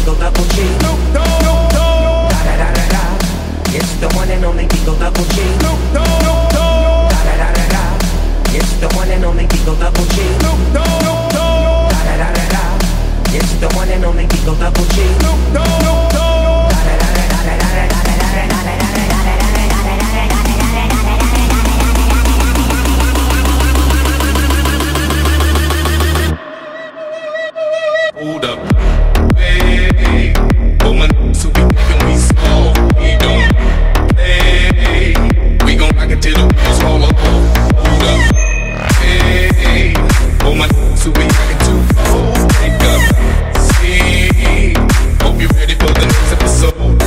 Eagle Double G. Da da da da da. It's the one and only Eagle Double G. Da da da da da. It's the one and only Eagle Double G. Da da da da da. It's the one and only Eagle Double G. Da da da da da. Hold up, hey, woman, so we making we slow. We don't, hey, we gon' rock it till the wheels fall off. Hold up, hey, woman, so we rock it too. Wake up, see, hope you ready for the next episode.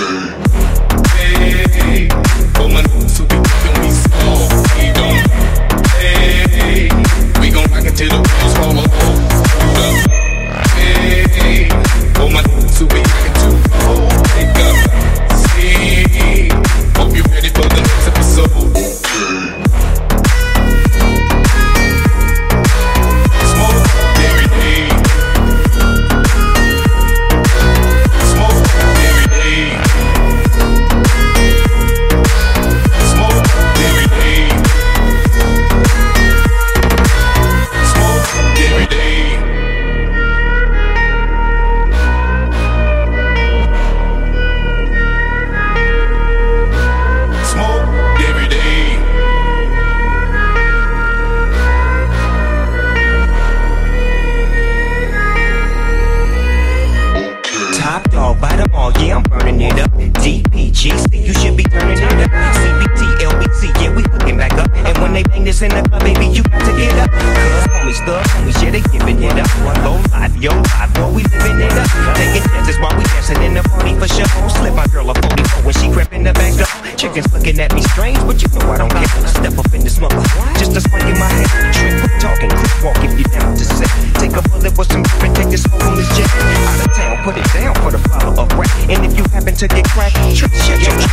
Hey, woman, so we making we slow. We don't, hey, we gon' rock it till the wheels fall off. Hold up. Hey, oh my, so we can do. Wake up, see. Hope you're ready for the next episode. Smoke every day. Smoke every day. Smoke every day. Smoke every day. Yeah, I'm burning it up. DPGC, you should be turning it up. CBT, LBC, yeah, we hooking back up. And when they bang this in the club, baby, you got to get up. Cause homies, thugs, homies, yeah, they giving it up. One low life, yo life, boy, we living it up. Taking chances while we dancing in the party for sure. Slip my girl a 44 when she crept in the back door. Chickens looking at me strange, but you know I don't care. Step up in this mother, just a swing in my head. Trick, quick talking, quick walk if you down to sit. Take a bullet with some grip and take this smoke on this jet. Out of town, put it down for the follow up rap. And if you happen to get cracked, trick, shut your